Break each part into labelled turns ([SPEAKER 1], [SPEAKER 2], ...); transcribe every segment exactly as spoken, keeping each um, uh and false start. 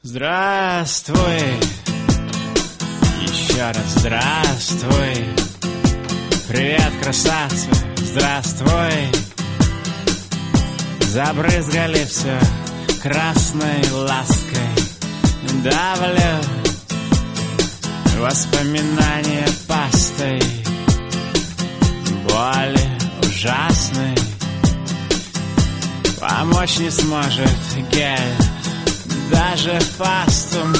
[SPEAKER 1] Здравствуй, еще раз здравствуй. Привет, красавцы, здравствуй. Забрызгали все красной лаской. Давлю воспоминания пастой, боли ужасной. Помочь не сможет гель, даже фастум.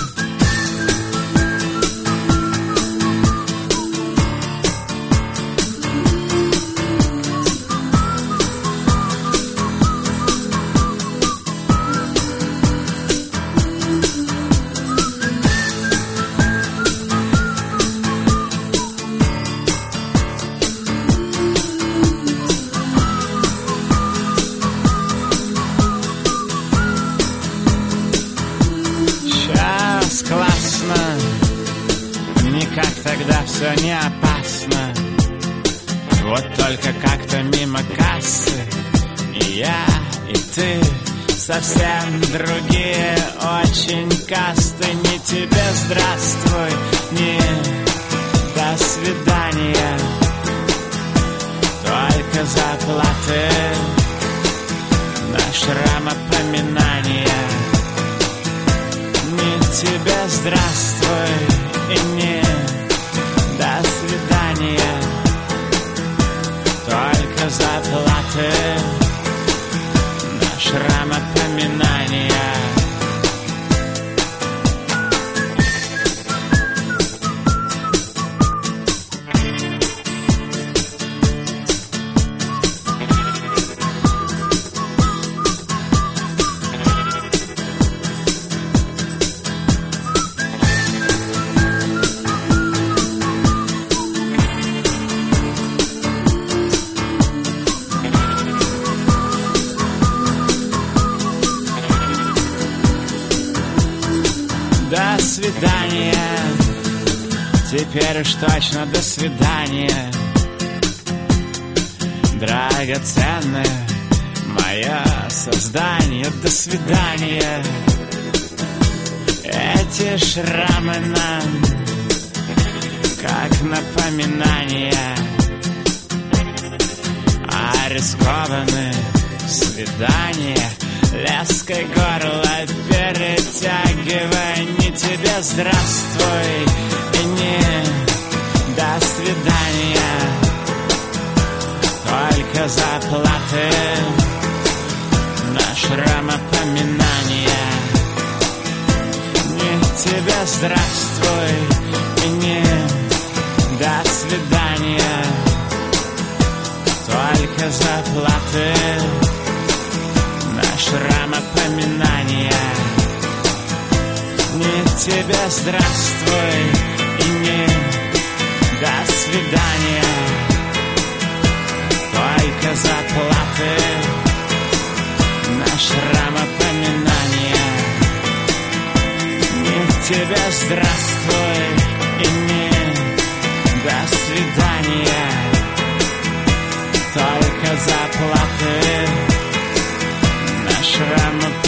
[SPEAKER 1] Все не опасно. Вот только как-то мимо кассы и я, и ты совсем другие очень касты. Не тебе здравствуй, не до свидания, только заплаты на шрамопоминания. Не тебе здравствуй и не до свидания, только заплаты на шрамопоминания. До свидания, теперь уж точно до свидания. Драгоценное мое создание, до свидания. Эти шрамы нам как напоминание о рискованных свиданиях. Леской горло перетягивай. Не тебе здравствуй и не до свидания, только заплаты на шрамопоминания. Не тебе здравствуй и не до свидания, только заплаты шрамопоминания. Не тебе здравствуй и не до свидания, только заплаты на шрамопоминания. Не тебе здравствуй и не до свидания, только заплаты шрамопоминания.